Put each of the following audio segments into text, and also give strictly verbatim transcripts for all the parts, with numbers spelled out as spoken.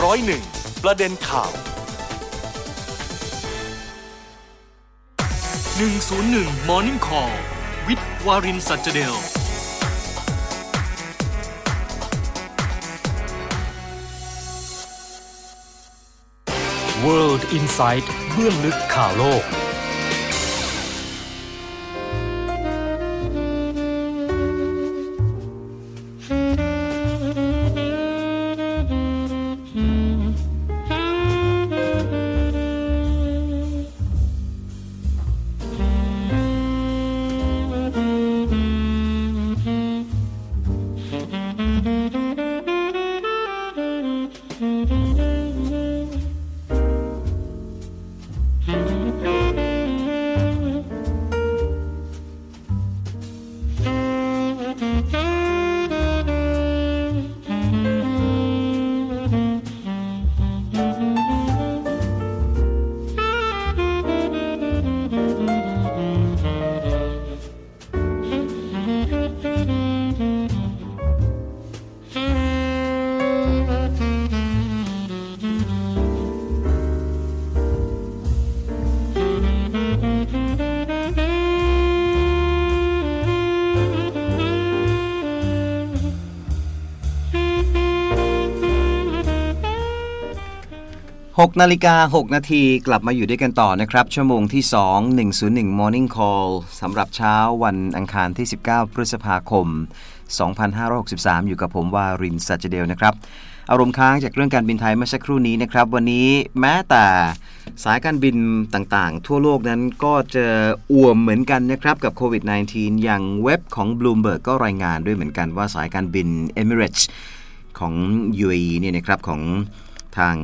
ร้อยเอ็ดประเด็นข่าวหนึ่งศูนย์หนึ่ง Morning Call วิทย์วารินสัจเดลWorld Insight เบื้องลึกข่าวโลกหกนาฬิกาหกนาทีกลับมาอยู่ด้วยกันต่อนะครับชั่วโมงที่สอง หนึ่งศูนย์หนึ่ง Morning Call สำหรับเช้าวันอังคารที่สิบเก้าพฤษภาคมสองพันห้าร้อยหกสิบสามอยู่กับผมวารินสัจเดลนะครับอารมณ์ค้างจากเรื่องการบินไทยเมื่อสักครู่นี้นะครับวันนี้แม้แต่สายการบินต่างๆทั่วโลกนั้นก็จะอ่วมเหมือนกันนะครับกับโควิด สิบเก้า อย่างเว็บของ Bloomberg ก็รายงานด้วยเหมือนกันว่าสายการบิน Emirates ของ ยู เอ อี เนี่ยนะครับของทาง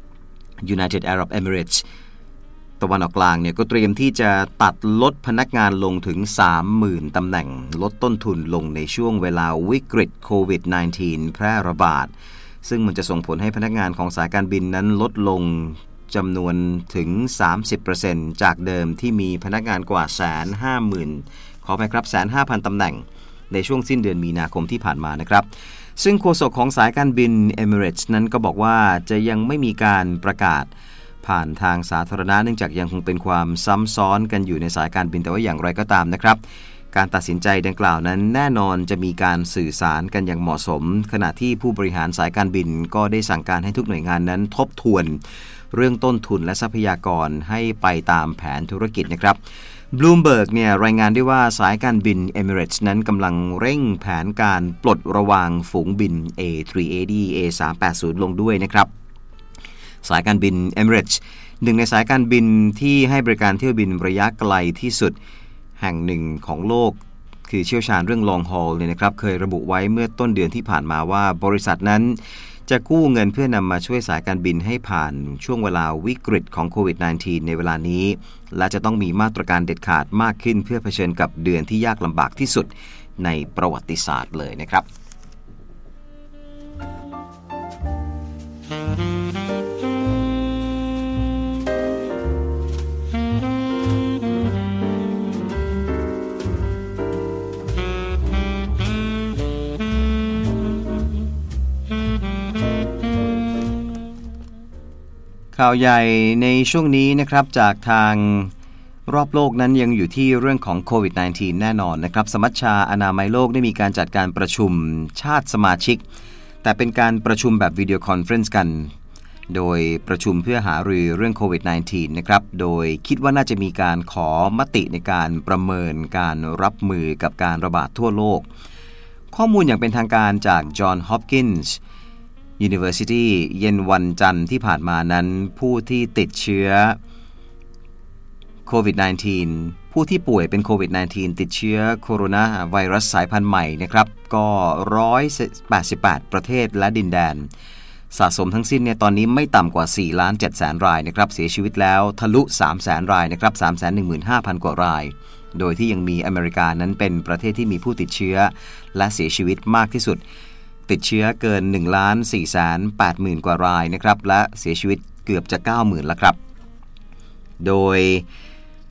United Arab Emirates ตะวันออกกลางเนี่ยก็เตรียมที่จะตัดลดพนักงานลงถึง สามหมื่น ตำแหน่งลดต้นทุนลงในช่วงเวลาวิกฤตโควิด สิบเก้า แพร่ระบาดซึ่งมันจะส่งผลให้พนักงานของสายการบินนั้นลดลงจำนวนถึง สามสิบเปอร์เซ็นต์ จากเดิมที่มีพนักงานกว่า หนึ่งแสนห้าหมื่น ขอไปครับ หนึ่งแสนห้าพัน ตำแหน่งในช่วงสิ้นเดือนมีนาคมที่ผ่านมานะครับซึ่งโฆษกของสายการบิน Emirates นั้นก็บอกว่าจะยังไม่มีการประกาศผ่านทางสาธารณะเนื่องจากยังคงเป็นความซ้ำซ้อนกันอยู่ในสายการบินแต่ว่าอย่างไรก็ตามนะครับการตัดสินใจดังกล่าวนั้นแน่นอนจะมีการสื่อสารกันอย่างเหมาะสมขณะที่ผู้บริหารสายการบินก็ได้สั่งการให้ทุกหน่วยงานนั้นทบทวนเรื่องต้นทุนและทรัพยากรให้ไปตามแผนธุรกิจนะครับBloomberg เนี่ยรายงานได้ว่าสายการบิน Emirates นั้นกำลังเร่งแผนการปลดระวางฝูงบิน เอ สามร้อยแปดสิบ เอ สามร้อยแปดสิบ ลงด้วยนะครับสายการบิน Emirates หนึ่งในสายการบินที่ให้บริการเที่ยวบินระยะไกลที่สุดแห่งหนึ่งของโลกคือเชี่ยวชาญเรื่อง long haul เนี่ยนะครับเคยระบุไว้เมื่อต้นเดือนที่ผ่านมาว่าบริษัทนั้นจะกู้เงินเพื่อนำมาช่วยสายการบินให้ผ่านช่วงเวลาวิกฤตของโควิด สิบเก้า ในเวลานี้และจะต้องมีมาตรการเด็ดขาดมากขึ้นเพื่อเผชิญกับเดือนที่ยากลำบากที่สุดในประวัติศาสตร์เลยนะครับข่าวใหญ่ในช่วงนี้นะครับจากทางรอบโลกนั้นยังอยู่ที่เรื่องของโควิด สิบเก้า แน่นอนนะครับสมัชชาอนามัยโลกได้มีการจัดการประชุมชาติสมาชิกแต่เป็นการประชุมแบบวิดีโอคอนเฟอเรนซ์กันโดยประชุมเพื่อหารือเรื่องโควิด สิบเก้า นะครับโดยคิดว่าน่าจะมีการขอมติในการประเมินการรับมือกับการระบาดทั่วโลกข้อมูลอย่างเป็นทางการจากจอห์นฮอปกินส์ University เย็นวันจันทร์ที่ผ่านมานั้นผู้ที่ติดเชื้อโควิด สิบเก้า ผู้ที่ป่วยเป็นโควิด สิบเก้า ติดเชื้อโคโรนาไวรัสสายพันธุ์ใหม่นะครับก็หนึ่งร้อยแปดสิบแปดประเทศและดินแดนสะสมทั้งสิ้นเนี่ยตอนนี้ไม่ต่ำกว่า สี่ล้านเจ็ดแสน รายนะครับเสียชีวิตแล้วทะลุ สามแสน รายนะครับ สามแสนหนึ่งหมื่นห้าพัน กว่ารายโดยที่ยังมีอเมริกานั้นเป็นประเทศที่มีผู้ติดเชื้อและเสียชีวิตมากที่สุดติดเชื้อเกิน หนึ่งล้านสี่แสนแปดหมื่น กว่ารายนะครับและเสียชีวิตเกือบจะ เก้าหมื่น แล้วครับโดย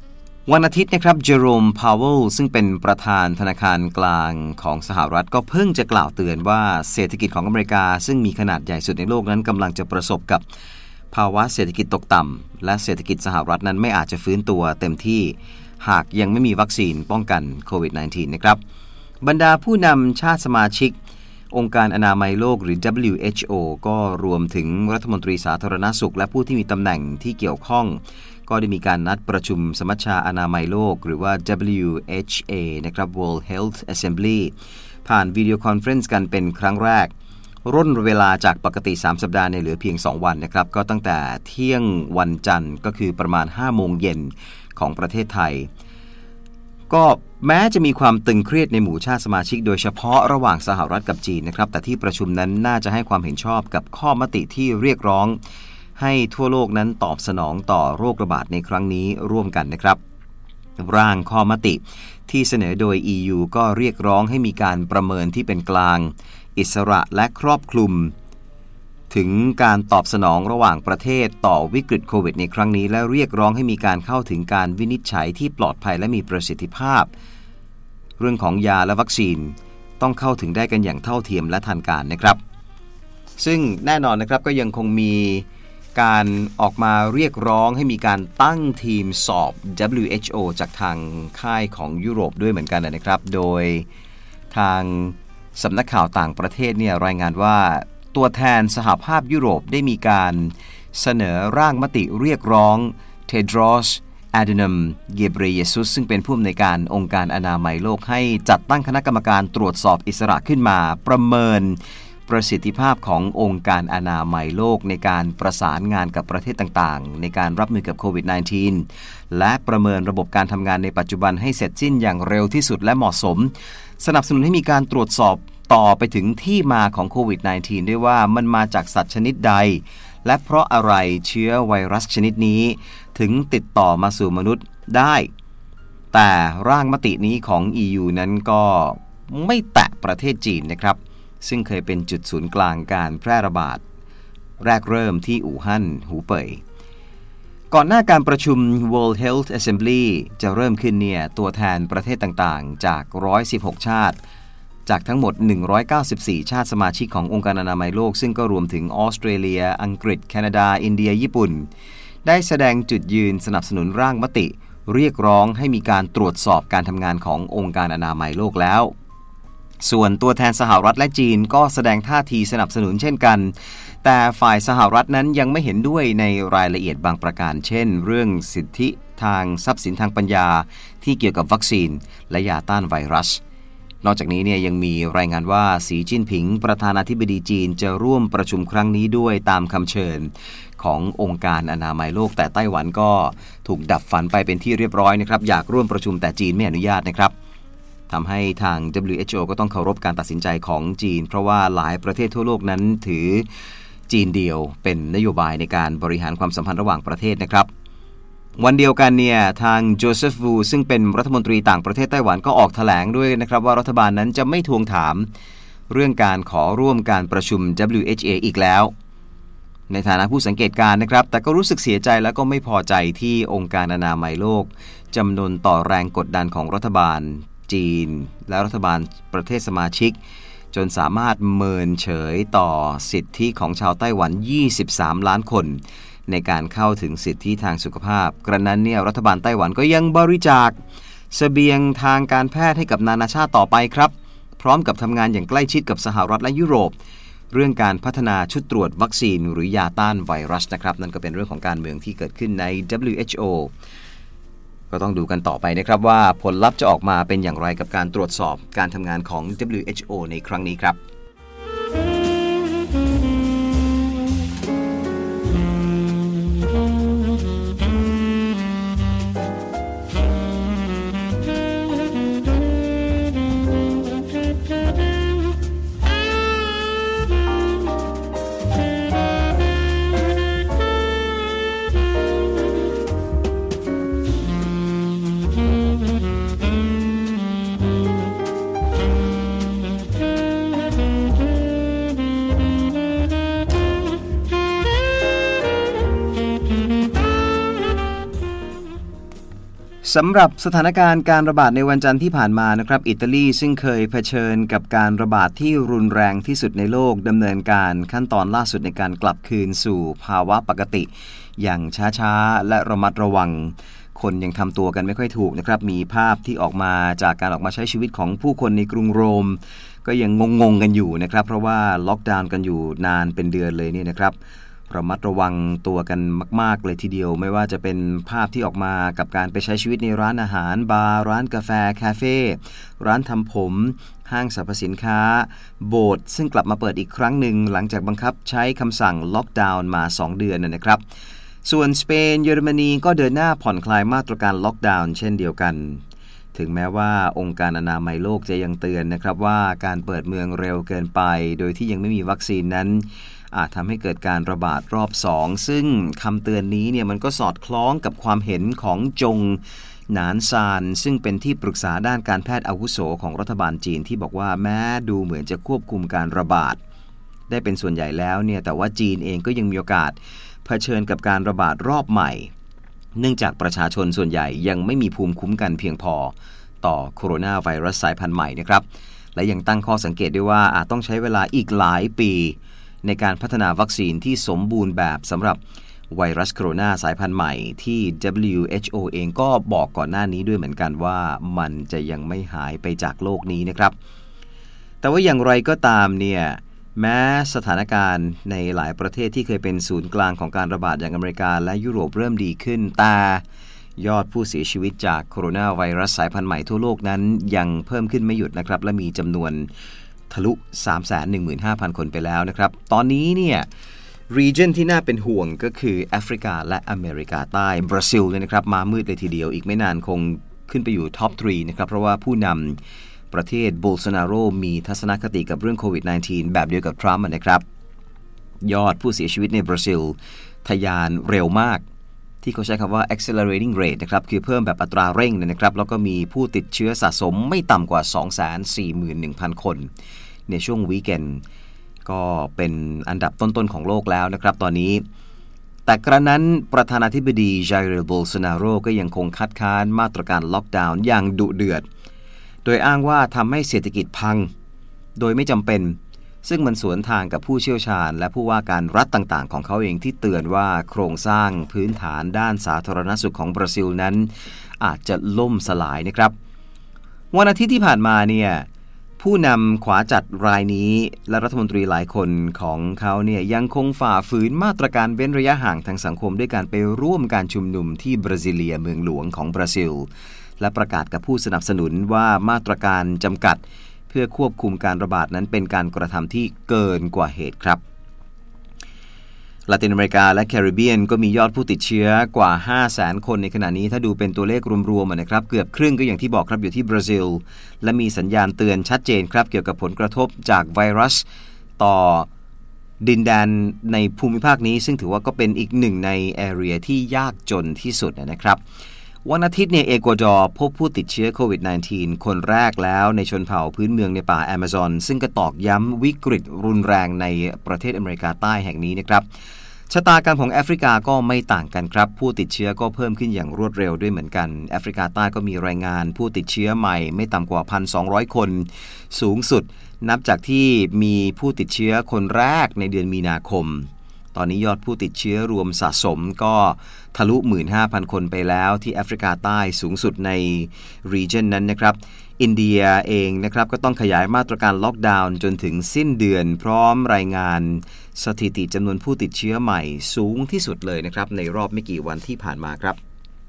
วันอาทิตย์นะครับเจอโรม พาวเวลซึ่งเป็นประธานธนาคารกลางของสหรัฐก็เพิ่งจะกล่าวเตือนว่าเศรษฐกิจของอเมริกาซึ่งมีขนาดใหญ่สุดในโลกนั้นกำลังจะประสบกับภาวะเศรษฐกิจตกต่ำและเศรษฐกิจสหรัฐนั้นไม่อาจจะฟื้นตัวเต็มที่หากยังไม่มีวัคซีนป้องกันโควิด สิบเก้า นะครับบรรดาผู้นำชาติสมาชิกองค์การอนามัยโลกหรือ ดับเบิลยู เอช โอ ก็รวมถึงรัฐมนตรีสาธารณสุขและผู้ที่มีตำแหน่งที่เกี่ยวข้องก็ได้มีการนัดประชุมสมัชชาอนามัยโลกหรือว่า ดับเบิลยู เอช เอ นะครับ World Health Assembly ผ่านวิดีโอคอนเฟอเรนซ์กันเป็นครั้งแรกร่นเวลาจากปกติสามสัปดาห์ในเหลือเพียงสองวันนะครับก็ตั้งแต่เที่ยงวันจันทร์ก็คือประมาณห้าโมงเย็นของประเทศไทยก็แม้จะมีความตึงเครียดในหมู่ชาติสมาชิกโดยเฉพาะระหว่างสหรัฐกับจีนนะครับแต่ที่ประชุมนั้นน่าจะให้ความเห็นชอบกับข้อมติที่เรียกร้องให้ทั่วโลกนั้นตอบสนองต่อโรคระบาดในครั้งนี้ร่วมกันนะครับร่างข้อมติที่เสนอโดย อี ยู ก็เรียกร้องให้มีการประเมินที่เป็นกลางอิสระและครอบคลุมถึงการตอบสนองระหว่างประเทศต่อวิกฤตโควิดในครั้งนี้และเรียกร้องให้มีการเข้าถึงการวินิจฉัยที่ปลอดภัยและมีประสิทธิภาพเรื่องของยาและวัคซีนต้องเข้าถึงได้กันอย่างเท่าเทียมและทันการนะครับซึ่งแน่นอนนะครับก็ยังคงมีการออกมาเรียกร้องให้มีการตั้งทีมสอบ ดับเบิลยู เอช โอ จากทางค่ายของยุโรปด้วยเหมือนกันนะครับโดยทางสำนักข่าวต่างประเทศเนี่ยรายงานว่าตัวแทนสหภาพยุโรปได้มีการเสนอร่างมติเรียกร้องเทดรอส อะดาโนม เกเบรเยซุสซึ่งเป็นผู้อำนวยการองค์การอนามัยโลกให้จัดตั้งคณะกรรมการตรวจสอบอิสระขึ้นมาประเมินประสิทธิภาพขององค์การอนามัยโลกในการประสานงานกับประเทศต่างๆในการรับมือกับโควิด สิบเก้า และประเมินระบบการทำงานในปัจจุบันให้เสร็จสิ้นอย่างเร็วที่สุดและเหมาะสมสนับสนุนให้มีการตรวจสอบต่อไปถึงที่มาของโควิด สิบเก้า ด้วยว่ามันมาจากสัตว์ชนิดใดและเพราะอะไรเชื้อไวรัสชนิดนี้ถึงติดต่อมาสู่มนุษย์ได้แต่ร่างมตินี้ของ อี ยู นั้นก็ไม่แตะประเทศจีนนะครับซึ่งเคยเป็นจุดศูนย์กลางการแพร่ระบาดแรกเริ่มที่อู่ฮั่นหูเป่ยก่อนหน้าการประชุม World Health Assembly จะเริ่มขึ้นเนี่ยตัวแทนประเทศต่างๆจากหนึ่งร้อยสิบหกชาติจากทั้งหมดหนึ่งร้อยเก้าสิบสี่ชาติสมาชิกขององค์การอนามัยโลกซึ่งก็รวมถึงออสเตรเลียอังกฤษแคนาดาอินเดียญี่ปุ่นได้แสดงจุดยืนสนับสนุนร่างมติเรียกร้องให้มีการตรวจสอบการทำงานขององค์การอนามัยโลกแล้วส่วนตัวแทนสหรัฐและจีนก็แสดงท่าทีสนับสนุนเช่นกันแต่ฝ่ายสหรัฐนั้นยังไม่เห็นด้วยในรายละเอียดบางประการเช่นเรื่องสิทธิทางทรัพย์สินทางปัญญาที่เกี่ยวกับวัคซีนและยาต้านไวรัสนอกจากนี้เนี่ยยังมีรายงานว่าสีจิ้นผิงประธานาธิบดีจีนจะร่วมประชุมครั้งนี้ด้วยตามคำเชิญขององค์การอนามัยโลกแต่ไต้หวันก็ถูกดับฝันไปเป็นที่เรียบร้อยนะครับอยากร่วมประชุมแต่จีนไม่อนุญาตนะครับทำให้ทาง ดับเบิลยู เอช โอ ก็ต้องเคารพการตัดสินใจของจีนเพราะว่าหลายประเทศทั่วโลกนั้นถือจีนเดียวเป็นนโยบายในการบริหารความสัมพันธ์ระหว่างประเทศนะครับวันเดียวกันเนี่ยทางโจเซฟวูซึ่งเป็นรัฐมนตรีต่างประเทศไต้หวันก็ออกแถลงด้วยนะครับว่ารัฐบาลนั้นจะไม่ทวงถามเรื่องการขอร่วมการประชุม ดับเบิลยู เอช เอ อีกแล้วในฐานะผู้สังเกตการณ์นะครับแต่ก็รู้สึกเสียใจและก็ไม่พอใจที่องค์การอนามัยโลกจำนวนต่อแรงกดดันของรัฐบาลจีนและรัฐบาลประเทศสมาชิกจนสามารถเมินเฉยต่อสิทธิของชาวไต้หวันยี่สิบสามล้านคนในการเข้าถึงสิทธิทางสุขภาพกระนั้นเนี่ยรัฐบาลไต้หวันก็ยังบริจาคเสบียงทางการแพทย์ให้กับนานาชาติต่อไปครับพร้อมกับทำงานอย่างใกล้ชิดกับสหรัฐและยุโรปเรื่องการพัฒนาชุดตรวจวัคซีนหรือยาต้านไวรัสนะครับนั่นก็เป็นเรื่องของการเมืองที่เกิดขึ้นใน ดับเบิลยู เอช โอ ก็ต้องดูกันต่อไปนะครับว่าผลลัพธ์จะออกมาเป็นอย่างไรกับการตรวจสอบการทำงานของ ดับเบิลยู เอช โอ ในครั้งนี้ครับสำหรับสถานการณ์การระบาดในวันจันทร์ที่ผ่านมานะครับอิตาลีซึ่งเคยเผชิญกับการระบาดที่รุนแรงที่สุดในโลกดำเนินการขั้นตอนล่าสุดในการกลับคืนสู่ภาวะปกติอย่างช้าๆและระมัดระวังคนยังทำตัวกันไม่ค่อยถูกนะครับมีภาพที่ออกมาจากการออกมาใช้ชีวิตของผู้คนในกรุงโรมก็ยังงงๆกันอยู่นะครับเพราะว่าล็อกดาวน์กันอยู่นานเป็นเดือนเลยนี่นะครับระมัดระวังตัวกันมากๆเลยทีเดียวไม่ว่าจะเป็นภาพที่ออกมากับการไปใช้ชีวิตในร้านอาหารบาร์ร้านกาแฟคาเฟ่ร้านทำผมห้างสรรพสินค้าโบสถ์ซึ่งกลับมาเปิดอีกครั้งหนึ่งหลังจากบังคับใช้คำสั่งล็อกดาวน์มาสองเดือนนะครับส่วนสเปนเยอรมนีก็เดินหน้าผ่อนคลายมาตรการล็อกดาวน์เช่นเดียวกันถึงแม้ว่าองค์การอนามัยโลกจะยังเตือนนะครับว่าการเปิดเมืองเร็วเกินไปโดยที่ยังไม่มีวัคซีนนั้นอาจทำให้เกิดการระบาดรอบสองซึ่งคำเตือนนี้เนี่ยมันก็สอดคล้องกับความเห็นของจงหนานซานซึ่งเป็นที่ปรึกษาด้านการแพทย์อาวุโสของรัฐบาลจีนที่บอกว่าแม้ดูเหมือนจะควบคุมการระบาดได้เป็นส่วนใหญ่แล้วเนี่ยแต่ว่าจีนเองก็ยังมีโอกาสเผชิญกับการระบาดรอบใหม่เนื่องจากประชาชนส่วนใหญ่ยังไม่มีภูมิคุ้มกันเพียงพอต่อโคโรนาไวรัสสายพันธุ์ใหม่นะครับและยังตั้งข้อสังเกตด้วยว่าอาจต้องใช้เวลาอีกหลายปีในการพัฒนาวัคซีนที่สมบูรณ์แบบสำหรับไวรัสโคโรนาสายพันธุ์ใหม่ที่ ดับเบิลยู เอช โอ เองก็บอกก่อนหน้านี้ด้วยเหมือนกันว่ามันจะยังไม่หายไปจากโลกนี้นะครับแต่ว่าอย่างไรก็ตามเนี่ยแม้สถานการณ์ในหลายประเทศที่เคยเป็นศูนย์กลางของการระบาดอย่างอเมริกาและยุโรปเริ่มดีขึ้นแต่ยอดผู้เสียชีวิตจากโคโรนาไวรัสสายพันธุ์ใหม่ทั่วโลกนั้นยังเพิ่มขึ้นไม่หยุดนะครับและมีจำนวนทะลุ สามแสนหนึ่งหมื่นห้าพัน คนไปแล้วนะครับตอนนี้เนี่ย region ที่น่าเป็นห่วงก็คือแอฟริกาและอเมริกาใต้บราซิลเลยนะครับมามืดเลยทีเดียวอีกไม่นานคงขึ้นไปอยู่ท็อปสามนะครับเพราะว่าผู้นำประเทศโบลโซนาโรมีทัศนคติกับเรื่องโควิด สิบเก้า แบบเดียวกับทรัมป์นะครับยอดผู้เสียชีวิตในบราซิลทะยานเร็วมากที่เขาใช้คำว่า accelerating rate นะครับคือเพิ่มแบบอัตราเร่งนะครับแล้วก็มีผู้ติดเชื้อสะสมไม่ต่ำกว่า สองแสนสี่หมื่นหนึ่งพัน คนในช่วงวีคเอนด์ก็เป็นอันดับต้นๆของโลกแล้วนะครับตอนนี้แต่กระนั้นประธานาธิบดีไจเรล โบลโซนาโรก็ยังคงคัดค้านมาตรการล็อกดาวน์อย่างดุเดือดโดยอ้างว่าทำให้เศรษฐกิจพังโดยไม่จำเป็นซึ่งมันสวนทางกับผู้เชี่ยวชาญและผู้ว่าการรัฐต่างๆของเขาเองที่เตือนว่าโครงสร้างพื้นฐานด้านสาธารณสุขของบราซิลนั้นอาจจะล่มสลายนะครับวันอาทิตย์ที่ผ่านมาเนี่ยผู้นำขวาจัดรายนี้และรัฐมนตรีหลายคนของเขาเนี่ยยังคงฝ่าฝืนมาตรการเว้นระยะห่างทางสังคมด้วยการไปร่วมการชุมนุมที่บราซิเลียเมืองหลวงของบราซิลและประกาศกับผู้สนับสนุนว่ามาตรการจำกัดเพื่อควบคุมการระบาดนั้นเป็นการกระทำที่เกินกว่าเหตุครับลาตินอเมริกาและแคริบเบียนก็มียอดผู้ติดเชื้อกว่า ห้าแสน คนในขณะนี้ถ้าดูเป็นตัวเลขรวมๆนะครับเกือบครึ่งก็อย่างที่บอกครับอยู่ที่บราซิลและมีสัญญาณเตือนชัดเจนครับเกี่ยวกับผลกระทบจากไวรัสต่อดินแดนในภูมิภาคนี้ซึ่งถือว่าก็เป็นอีกหนึ่งในแอเรียที่ยากจนที่สุดนะครับวันอาทิตย์เนี่ยเอกวาดอร์พบผู้ติดเชื้อโควิด สิบเก้า คนแรกแล้วในชนเผ่าพื้นเมืองในป่าแอมะซอนซึ่งก็ตอกย้ำวิกฤตรุนแรงในประเทศอเมริกาใต้แห่งนี้นะครับชะตากรรมของแอฟริกาก็ไม่ต่างกันครับผู้ติดเชื้อก็เพิ่มขึ้นอย่างรวดเร็วด้วยเหมือนกันแอฟริกาใต้ก็มีรายงานผู้ติดเชื้อใหม่ไม่ต่ำกว่า หนึ่งพันสองร้อย คนสูงสุดนับจากที่มีผู้ติดเชื้อคนแรกในเดือนมีนาคมตอนนี้ยอดผู้ติดเชื้อรวมสะสมก็ทะลุ หนึ่งหมื่นห้าพัน คนไปแล้วที่แอฟริกาใต้สูงสุดใน region นั้นนะครับอินเดียเองนะครับก็ต้องขยายมาตรการล็อกดาวน์จนถึงสิ้นเดือนพร้อมรายงานสถิติจำนวนผู้ติดเชื้อใหม่สูงที่สุดเลยนะครับในรอบไม่กี่วันที่ผ่านมาครับ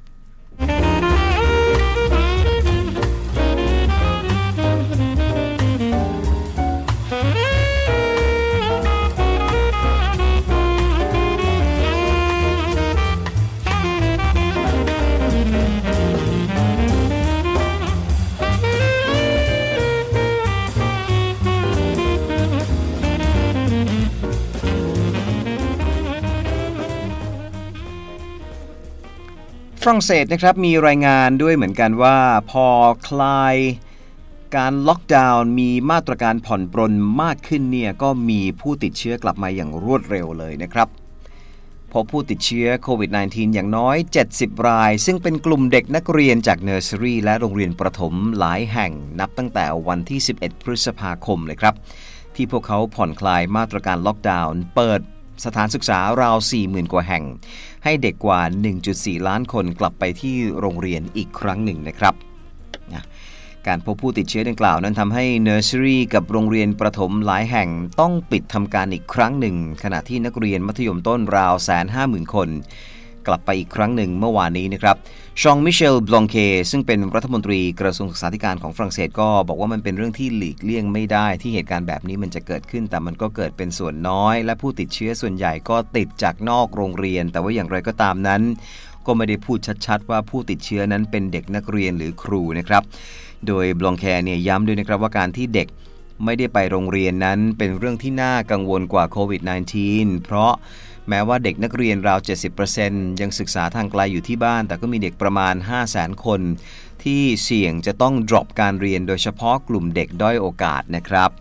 ฝรั่งเศสนะครับมีรายงานด้วยเหมือนกันว่าพอคลายการล็อกดาวน์มีมาตรการผ่อนปรนมากขึ้นเนี่ยก็มีผู้ติดเชื้อกลับมาอย่างรวดเร็วเลยนะครับพบผู้ติดเชื้อโควิด สิบเก้า อย่างน้อยเจ็ดสิบรายซึ่งเป็นกลุ่มเด็กนักเรียนจากเนอร์เซอรี่และโรงเรียนประถมหลายแห่งนับตั้งแต่วันที่สิบเอ็ดพฤษภาคมเลยครับที่พวกเขาผ่อนคลายมาตรการล็อกดาวน์เปิดสถานศึกษาราว สี่หมื่น กว่าแห่งให้เด็กกว่า หนึ่งจุดสี่ ล้านคนกลับไปที่โรงเรียนอีกครั้งหนึ่งนะครับการพบผู้ติดเชื้อดังกล่าวนั้นทำให้เนอร์เซอรี่กับโรงเรียนประถมหลายแห่งต้องปิดทำการอีกครั้งหนึ่งขณะที่นักเรียนมัธยมต้นราว หนึ่งแสนห้าหมื่น คนกลับไปอีกครั้งหนึ่งเมื่อวานนี้นะครับชองมิเชล บลองเคซึ่งเป็นรัฐมนตรีกระทรวงศึกษาธิการของฝรั่งเศสก็บอกว่ามันเป็นเรื่องที่หลีกเลี่ยงไม่ได้ที่เหตุการณ์แบบนี้มันจะเกิดขึ้นแต่มันก็เกิดเป็นส่วนน้อยและผู้ติดเชื้อส่วนใหญ่ก็ติดจากนอกโรงเรียนแต่ว่าอย่างไรก็ตามนั้นก็ไม่ได้พูดชัดๆว่าผู้ติดเชื้อนั้นเป็นเด็กนักเรียนหรือครูนะครับโดยบลองแคร์เนี่ยย้ำด้วยนะครับว่าการที่เด็กไม่ได้ไปโรงเรียนนั้นเป็นเรื่องที่น่ากังวลกว่าโควิด สิบเก้า เพราะแม้ว่าเด็กนักเรียนราว เจ็ดสิบเปอร์เซ็นต์ ยังศึกษาทางไกลอยู่ที่บ้านแต่ก็มีเด็กประมาณ ห้าแสน คนที่เสี่ยงจะต้อง drop การเรียนโดยเฉพาะกลุ่มเด็กด้อยโอกาสนะครับ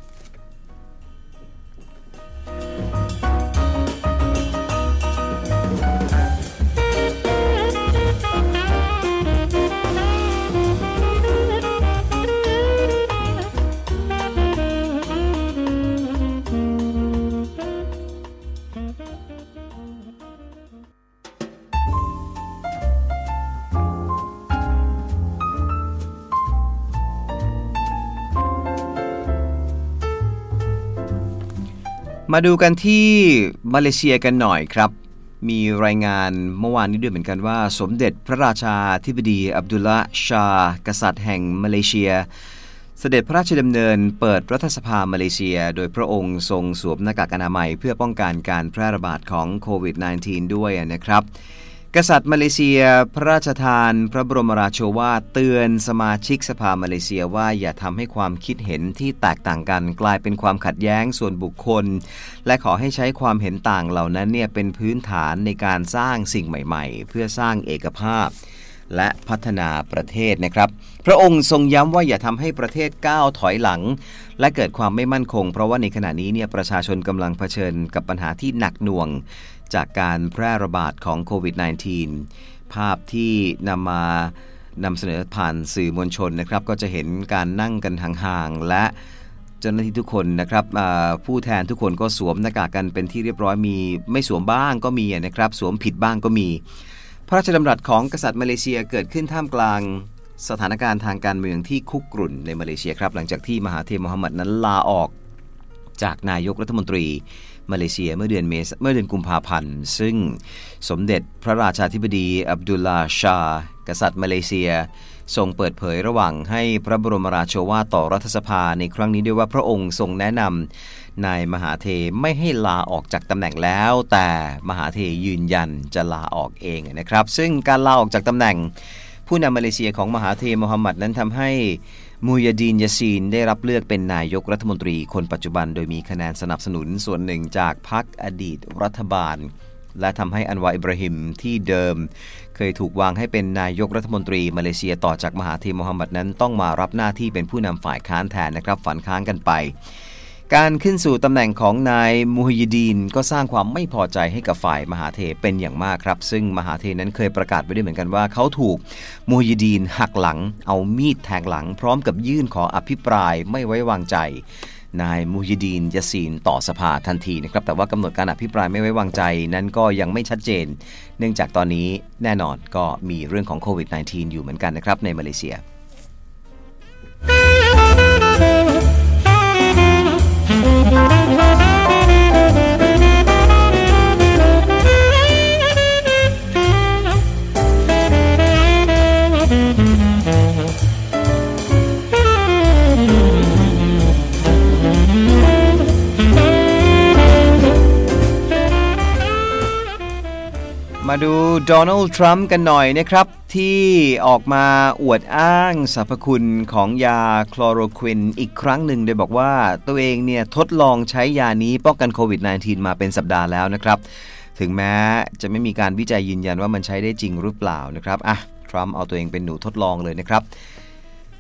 มาดูกันที่มาเลเซียกันหน่อยครับมีรายงานเมื่อวานนี้ด้วยเหมือนกันว่าสมเด็จพระราชาธิบดีอับดุลละชากษัตริย์แห่งมาเลเซียเสด็จพระราชดำเนินเปิดรัฐสภามาเลเซียโดยพระองค์ทรงสวมหน้ากากอนามัยเพื่อป้องกันการแพร่ระบาดของโควิด สิบเก้า ด้วยนะครับกษัตริย์มาเลเซียพระราชทานพระบรมราโชวาทเตือนสมาชิกสภามาเลเซียว่าอย่าทำให้ความคิดเห็นที่แตกต่างกันกลายเป็นความขัดแย้งส่วนบุคคลและขอให้ใช้ความเห็นต่างเหล่านั้นเนี่ยเป็นพื้นฐานในการสร้างสิ่งใหม่ๆเพื่อสร้างเอกภาพและพัฒนาประเทศนะครับพระองค์ทรงย้ำว่าอย่าทำให้ประเทศก้าวถอยหลังและเกิดความไม่มั่นคงเพราะว่าในขณะนี้เนี่ยประชาชนกำลังเผชิญกับปัญหาที่หนักหน่วงจากการแพร่ระบาดของโควิด สิบเก้า ภาพที่นำมานำเสนอผ่านสื่อมวลชนนะครับก็จะเห็นการนั่งกันห่างๆและเจ้าหน้าที่ทุกคนนะครับผู้แทนทุกคนก็สวมหน้ากากกันเป็นที่เรียบร้อยมีไม่สวมบ้างก็มีนะครับสวมผิดบ้างก็มีพระราชดำรัสของกษัตริย์มาเลเซียเกิดขึ้นท่ามกลางสถานการณ์ทางการเมืองที่คุกรุ่นในมาเลเซียครับหลังจากที่มหาเทพมูฮัมหมัดนั้นลาออกจากนายกรัฐมนตรีมาเลเซียเมื่อเดือนเมษเมื่อเดือนกุมภาพันธ์ซึ่งสมเด็จพระราชาธิบดีอับดุลลาชากษัตริย์มาเลเซียทรงเปิดเผยระหว่างให้พระบรมราโชวาทต่อรัฐสภาในครั้งนี้ด้วยว่าพระองค์ทรงแนะนำนายมหาเทไม่ให้ลาออกจากตำแหน่งแล้วแต่มหาเทยืนยันจะลาออกเองนะครับซึ่งการลาออกจากตำแหน่งผู้นำมาเลเซียของมหาเทมูฮัมหมัดนั้นทำให้มูยาดีนยาซีนได้รับเลือกเป็นนายกรัฐมนตรีคนปัจจุบันโดยมีคะแนนสนับสนุนส่วนหนึ่งจากพรรคอดีตรัฐบาลและทำให้อันวาอิบราฮิมที่เดิมเคยถูกวางให้เป็นนายกรัฐมนตรีมาเลเซียต่อจากมหาเทมูฮัมหมัดนั้นต้องมารับหน้าที่เป็นผู้นำฝ่ายค้านแทนนะครับฝันค้านกันไปการขึ้นสู่ตำแหน่งของนายมูฮิดีนก็สร้างความไม่พอใจให้กับฝ่ายมหาเทเป็นอย่างมากครับซึ่งมหาเทนั้นเคยประกาศไว้ด้วยเหมือนกันว่าเขาถูกมูฮิดีนหักหลังเอามีดแทงหลังพร้อมกับยื่นขออภิปรายไม่ไว้วางใจนายมูฮิดีนยาซีนต่อสภาทันทีนะครับแต่ว่ากำหนดการอภิปรายไม่ไว้วางใจนั้นก็ยังไม่ชัดเจนเนื่องจากตอนนี้แน่นอนก็มีเรื่องของโควิด สิบเก้า อยู่เหมือนกันนะครับในมาเลเซียมาดูโดนัลด์ทรัมป์กันหน่อยนะครับที่ออกมาอวดอ้างสรรพคุณของยาคลอโรควินอีกครั้งหนึ่งโดยบอกว่าตัวเองเนี่ยทดลองใช้ยานี้ป้องกันโควิด สิบเก้า มาเป็นสัปดาห์แล้วนะครับถึงแม้จะไม่มีการวิจัยยืนยันว่ามันใช้ได้จริงหรือเปล่านะครับอ่ะทรัมป์เอาตัวเองเป็นหนูทดลองเลยนะครับ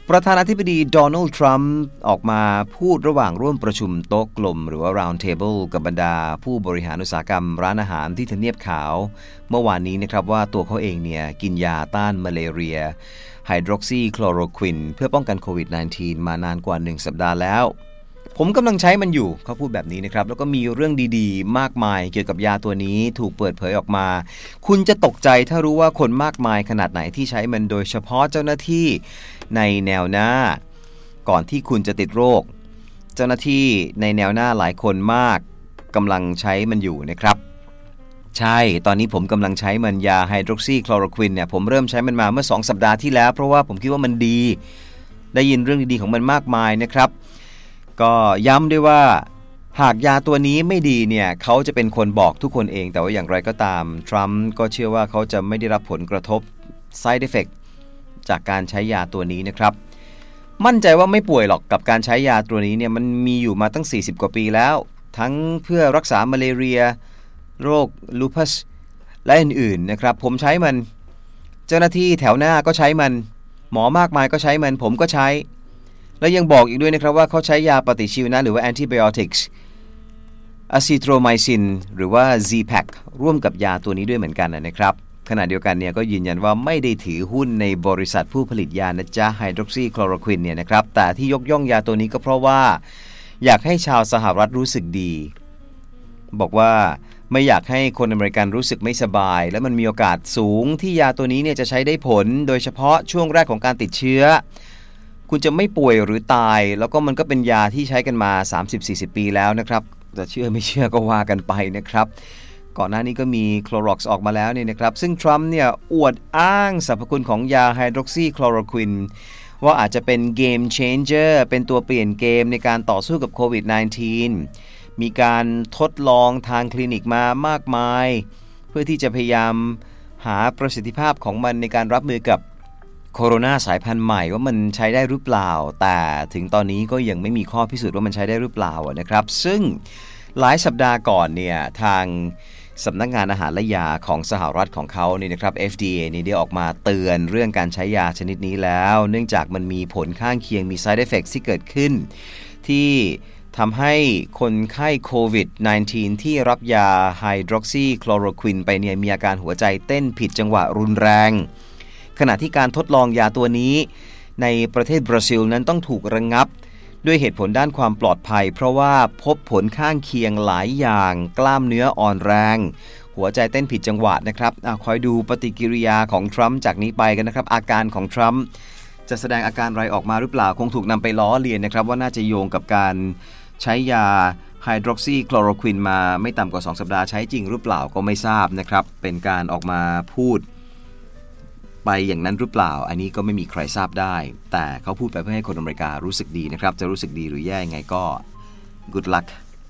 ประธานาธิบดีโดนัลด์ทรัมป์ออกมาพูดระหว่างร่วมประชุมโต๊ะกลมหรือว่า Round Table กับบรรดาผู้บริหารอุตสาหกรรมร้านอาหารที่ทำเนียบขาวเมื่อวานนี้นะครับว่าตัวเขาเองเนี่ยกินยาต้านมาเลเรียไฮดรอกซีคลอโรควินเพื่อป้องกันโควิด สิบเก้า มานานกว่าหนึ่งสัปดาห์แล้วผมกำลังใช้มันอยู่เขาพูดแบบนี้นะครับแล้วก็มีเรื่องดีๆมากมายเกี่ยวกับยาตัวนี้ถูกเปิดเผยออกมาคุณจะตกใจถ้ารู้ว่าคนมากมายขนาดไหนที่ใช้มันโดยเฉพาะเจ้าหน้าที่ในแนวหน้าก่อนที่คุณจะติดโรคเจ้าหน้าที่ในแนวหน้าหลายคนมากกำลังใช้มันอยู่นะครับใช่ตอนนี้ผมกำลังใช้มันยาไฮดรอกซีคลอโรควินเนี่ยผมเริ่มใช้มันมาเมื่อสองสัปดาห์ที่แล้วเพราะว่าผมคิดว่ามันดีได้ยินเรื่องดีๆของมันมากมายนะครับก็ย้ำด้วยว่าหากยาตัวนี้ไม่ดีเนี่ยเขาจะเป็นคนบอกทุกคนเองแต่ว่าอย่างไรก็ตามทรัมป์ก็เชื่อว่าเขาจะไม่ได้รับผลกระทบ side effect จากการใช้ยาตัวนี้นะครับมั่นใจว่าไม่ป่วยหรอกกับการใช้ยาตัวนี้เนี่ยมันมีอยู่มาตั้งสี่สิบกว่าปีแล้วทั้งเพื่อรักษามาเลเรียโรคลูพัสและอื่นๆนะครับผมใช้มันเจ้าหน้าที่แถวหน้าก็ใช้มันหมอมากมายก็ใช้มันผมก็ใช้และยังบอกอีกด้วยนะครับว่าเขาใช้ยาปฏิชีวนะหรือว่า antibiotics อะซิโทรไมซินหรือว่า Z-Pak ร่วมกับยาตัวนี้ด้วยเหมือนกันนะครับขณะเดียวกันเนี่ยก็ยืนยันว่าไม่ได้ถือหุ้นในบริษัทผู้ผลิตยานะจ๊ะไฮดรอกซีคลอโรควินเนี่ยนะครับแต่ที่ยกย่องยาตัวนี้ก็เพราะว่าอยากให้ชาวสหรัฐรู้สึกดีบอกว่าไม่อยากให้คนอเมริกันรู้สึกไม่สบายและมันมีโอกาสสูงที่ยาตัวนี้เนี่ยจะใช้ได้ผลโดยเฉพาะช่วงแรกของการติดเชื้อคุณจะไม่ป่วยหรือตายแล้วก็มันก็เป็นยาที่ใช้กันมา สามสิบถึงสี่สิบ ปีแล้วนะครับจะเชื่อไม่เชื่อก็ว่ากันไปนะครับก่อนหน้านี้ก็มีโคลอร็อกซ์ออกมาแล้วเนี่ยนะครับซึ่งทรัมป์เนี่ยอวดอ้างสรรพคุณของยาไฮดรอกซีคลอโรควินว่าอาจจะเป็นเกมเชนเจอร์เป็นตัวเปลี่ยนเกมในการต่อสู้กับโควิด สิบเก้า มีการทดลองทางคลินิกมามากมายเพื่อที่จะพยายามหาประสิทธิภาพของมันในการรับมือกับโคโรนาสายพันธุ์ใหม่ว่ามันใช้ได้หรือเปล่าแต่ถึงตอนนี้ก็ยังไม่มีข้อพิสูจน์ว่ามันใช้ได้หรือเปล่านะครับซึ่งหลายสัปดาห์ก่อนเนี่ยทางสำนักงานอาหารและยาของสหรัฐของเขาเนี่ยนะครับ เอฟ ดี เอ นี่ได้ออกมาเตือนเรื่องการใช้ยาชนิดนี้แล้วเนื่องจากมันมีผลข้างเคียงมี side effects ที่เกิดขึ้นที่ทำให้คนไข้โควิด สิบเก้า ที่รับยาไฮดรอกซีคลอโรควินไปเนี่ยมีอาการหัวใจเต้นผิดจังหวะรุนแรงขณะที่การทดลองยาตัวนี้ในประเทศบราซิลนั้นต้องถูกระงับด้วยเหตุผลด้านความปลอดภัยเพราะว่าพบผลข้างเคียงหลายอย่างกล้ามเนื้ออ่อนแรงหัวใจเต้นผิดจังหวะนะครับคอยดูปฏิกิริยาของทรัมป์จากนี้ไปกันนะครับอาการของทรัมป์จะแสดงอาการอะไรออกมาหรือเปล่าคงถูกนำไปล้อเลียนนะครับว่าน่าจะโยงกับการใช้ยาไฮดรอกซีคลอโรควินมาไม่ต่ำกว่าสองสัปดาห์ใช้จริงหรือเปล่าก็ไม่ทราบนะครับเป็นการออกมาพูดไปอย่างนั้นหรือเปล่าอันนี้ก็ไม่มีใครทราบได้แต่เขาพูดไปเพื่อให้คนอเมริการู้สึกดีนะครับจะรู้สึกดีหรือแย่ยังไงก็ good luck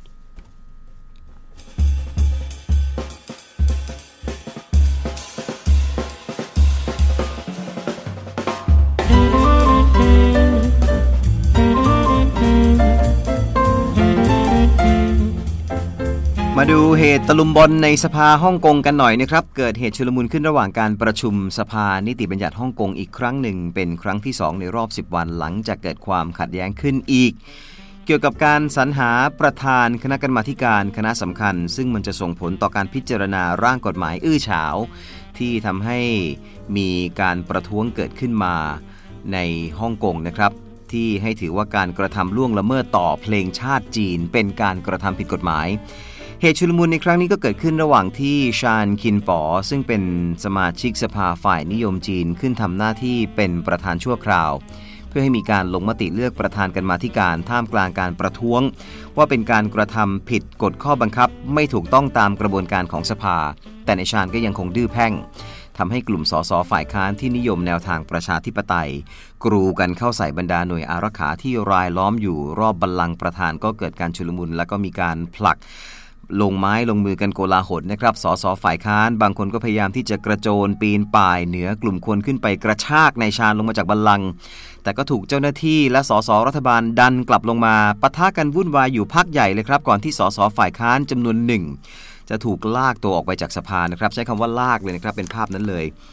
มาดูเหตุตะลุมบอลในสภาฮ่องกงกันหน่อยนะครับเกิดเหตุชุลมุนขึ้นระหว่างการประชุมสภานิติบัญญัติฮ่องกงอีกครั้งหนึ่งเป็นครั้งที่สองในรอบสิบวันหลังจากเกิดความขัดแย้งขึ้นอีกเกี่ยวกับการสรรหาประธานคณะกรรมาธิการคณะสำคัญซึ่งมันจะส่งผลต่อการพิจารณาร่างกฎหมายอื้อฉาวที่ทำให้มีการประท้วงเกิดขึ้นมาในฮ่องกงนะครับที่ให้ถือว่าการกระทำล่วงละเมิดต่อเพลงชาติจีนเป็นการกระทำผิดกฎหมายเหตุชุลมุนในครั้งนี้ก็เกิดขึ้นระหว่างที่ชานคินป๋อซึ่งเป็นสมาชิกสภาฝ่ายนิยมจีนขึ้นทำหน้าที่เป็นประธานชั่วคราวเพื่อให้มีการลงมติเลือกประธานกรรมาธิการท่ามกลางการประท้วงว่าเป็นการกระทำผิดกฎข้อบังคับไม่ถูกต้องตามกระบวนการของสภาแต่ในชานก็ยังคงดื้อแพ่งทำให้กลุ่มสสฝ่ายค้านที่นิยมแนวทางประชาธิปไตยกรูกันเข้าใส่บรรดาหน่วยอารักขาที่รายล้อมอยู่รอบบัลลังก์ประธานก็เกิดการชุลมุนและก็มีการผลักลงไม้ลงมือกันโกลาหลนะครับสสฝ่ายค้านบางคนก็พยายามที่จะกระโจนปีนป่ายเหนือกลุ่มคนขึ้นไปกระชากนายชาญลงมาจากบัลลังก์แต่ก็ถูกเจ้าหน้าที่และสสรัฐบาลดันกลับลงมาปะทะกันวุ่นวายอยู่พักใหญ่เลยครับก่อนที่สสฝ่ายค้านจำนวนหนึ่งจะถูกลากตัวออกไปจากสภานะครับใช้คำว่าลากเลยนะครับเป็นภาพนั้นเลย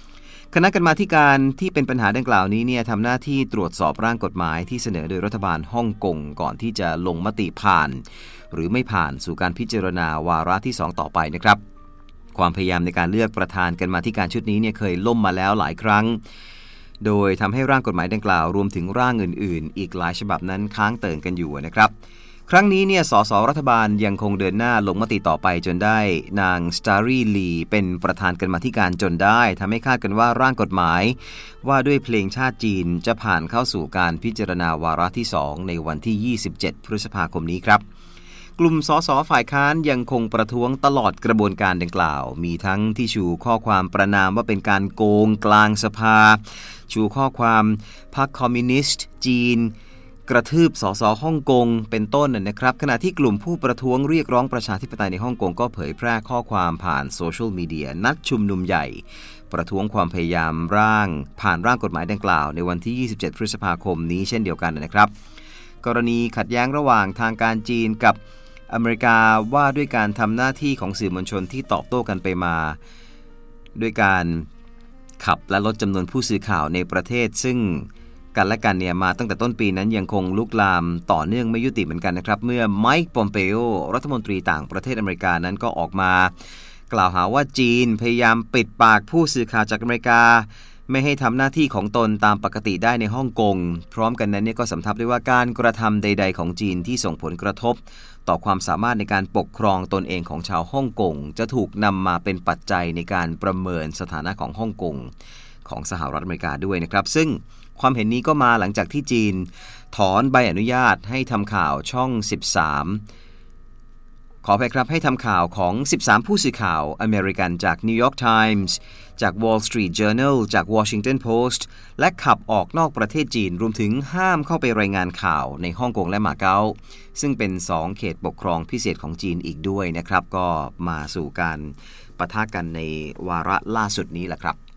คณะกรรมาธิการที่เป็นปัญหาดังกล่าวนี้เนี่ยทำหน้าที่ตรวจสอบร่างกฎหมายที่เสนอโดยรัฐบาลฮ่องกงก่อนที่จะลงมติผ่านหรือไม่ผ่านสู่การพิจารณาวาระที่สองต่อไปนะครับความพยายามในการเลือกประธานกรรมาธิการชุดนี้เนี่ยเคยล่มมาแล้วหลายครั้งโดยทำให้ร่างกฎหมายดังกล่าวรวมถึงร่างอื่นๆอีกหลายฉบับนั้นค้างเติ่งกันอยู่นะครับครั้งนี้เนี่ยสสรัฐบาลยังคงเดินหน้าลงมติต่อไปจนได้นางสตารีลีเป็นประธานกรรมาธิการจนได้ทำให้คาดกันว่าร่างกฎหมายว่าด้วยเพลงชาติจีนจะผ่านเข้าสู่การพิจารณาวาระที่สองในวันที่ยี่สิบเจ็ดพฤษภาคมนี้ครับกลุ่มสสฝ่ายค้านยังคงประท้วงตลอดกระบวนการดังกล่าวมีทั้งที่ชูข้อความประณามว่าเป็นการโกงกลางสภาชูข้อความพรรคคอมมิวนิสต์จีนกระทืบสสฮ่องกงเป็นต้นนะครับขณะที่กลุ่มผู้ประท้วงเรียกร้องประชาธิปไตยในฮ่องกงก็เผยแพร่ข้อความผ่านโซเชียลมีเดียนัดชุมนุมใหญ่ประท้วงความพยายามร่างผ่านร่างกฎหมายดังกล่าวในวันที่ยี่สิบเจ็ดพฤษภาคมนี้เช่นเดียวกันนะครับกรณีขัดแย้งระหว่างทางการจีนกับอเมริกาว่าด้วยการทำหน้าที่ของสื่อมวลชนที่ตอบโต้กันไปมาด้วยการขับและลดจำนวนผู้สื่อข่าวในประเทศซึ่งกันและกันเนี่ยมาตั้งแต่ต้นปีนั้นยังคงลุกลามต่อเนื่องไม่ยุติเหมือนกันนะครับเมื่อไมค์ปอมเปโอรัฐมนตรีต่างประเทศอเมริกานั้นก็ออกมากล่าวหาว่าจีนพยายามปิดปากผู้สื่อข่าวจากอเมริกาไม่ให้ทำหน้าที่ของตนตามปกติได้ในฮ่องกงพร้อมกันนั้นเนี่ยก็สำทับด้วยว่าการกระทำใดๆของจีนที่ส่งผลกระทบต่อความสามารถในการปกครองตนเองของชาวฮ่องกงจะถูกนำมาเป็นปัจจัยในการประเมินสถานะของฮ่องกงของสหรัฐอเมริกาด้วยนะครับซึ่งความเห็นนี้ก็มาหลังจากที่จีนถอนใบอนุญาตให้ทำข่าวช่องสิบสามขออภัยครับให้ทำข่าวของสิบสามผู้สื่อข่าวอเมริกันจาก New York Times จาก Wall Street Journal จาก Washington Post และขับออกนอกประเทศจีนรวมถึงห้ามเข้าไปรายงานข่าวในฮ่องกงและมาเก๊าซึ่งเป็นสองเขตปกครองพิเศษของจีนอีกด้วยนะครับก็มาสู่การปะทะกันในวาระล่าสุดนี้แหละครับ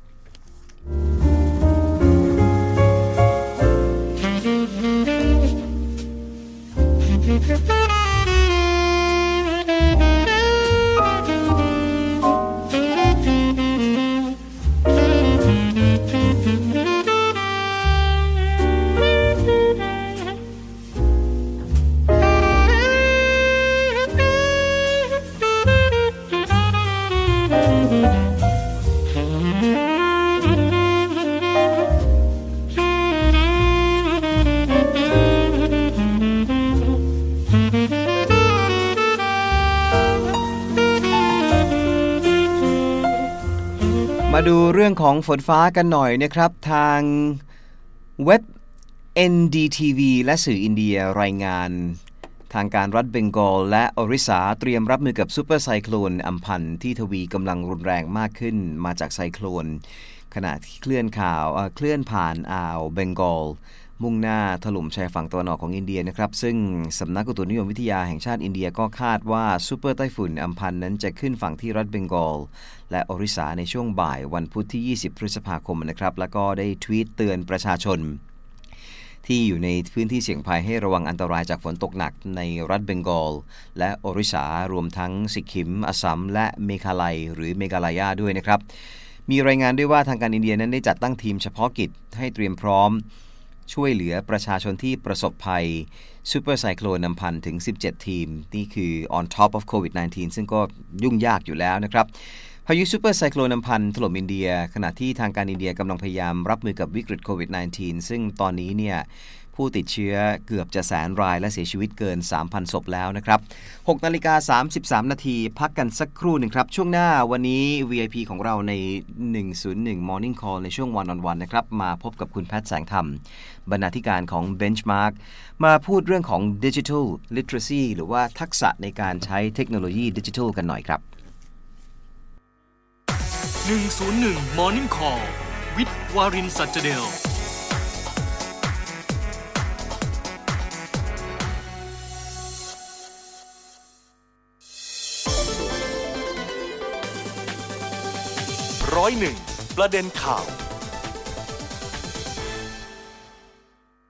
มาดูเรื่องของฝนฟ้ากันหน่อยนะครับทางเว็บ เอ็น ดี ที วี และสื่ออินเดียรายงานทางการรัฐเบงกอลและออริสาเตรียมรับมือกับซูเปอร์ไซโคลนอัมพันที่ทวีกำลังรุนแรงมากขึ้นมาจากไซโคลนขณะที่เคลื่อนข่าวเคลื่อนผ่านอ่าวเบงกอลมุ่งหน้าถล่มชายฝั่งตะวันออกของอินเดียนะครับซึ่งสำนักอุตุนิยมวิทยาแห่งชาติอินเดียก็คาดว่าซูเปอร์ไต้ฝุ่นอัมพันนั้นจะขึ้นฝั่งที่รัฐเบงกอลและออริสาในช่วงบ่ายวันพุธที่ยี่สิบพฤษภาคมนะครับแล้วก็ได้ทวีตเตือนประชาชนที่อยู่ในพื้นที่เสี่ยงภัยให้ระวังอันตรายจากฝนตกหนักในรัฐเบงกอลและออริสารวมทั้งสิกขิมอัสสัมและเมฆาลัยหรือเมฆาลายาด้วยนะครับมีรายงานด้วยว่าทางการอินเดียนั้นได้จัดตั้งทีมเฉพาะกิจให้เตรียมพร้อมช่วยเหลือประชาชนที่ประสบภัยซูเปอร์ไซโคลนอัมพันถึงสิบเจ็ดทีมนี่คือ on top of โควิด สิบเก้า ซึ่งก็ยุ่งยากอยู่แล้วนะครับพายุซูเปอร์ไซโคลนอัมพันถล่มอินเดียขณะที่ทางการอินเดียกำลังพยายามรับมือกับวิกฤตโควิด สิบเก้า ซึ่งตอนนี้เนี่ยผู้ติดเชื้อเกือบจะแสนรายและเสียชีวิตเกิน สามพัน ศพแล้วนะครับหกนาฬิกาสามสิบสามนาทีพักกันสักครู่หนึ่งครับช่วงหน้าวันนี้ วี ไอ พี ของเราในหนึ่งศูนย์หนึ่ง Morning Call ในช่วง One on One นะครับมาพบกับคุณแพทย์แสงธรรมบรรณาธิการของ Benchmark มาพูดเรื่องของ Digital Literacy หรือว่าทักษะในการใช้เทคโนโลยีดิจิทัลกันหน่อยครับหนึ่งศูนย์หนึ่ง Morning Call วิทย์วารินสัจเดลร้อยหนึ่งประเด็นข่าว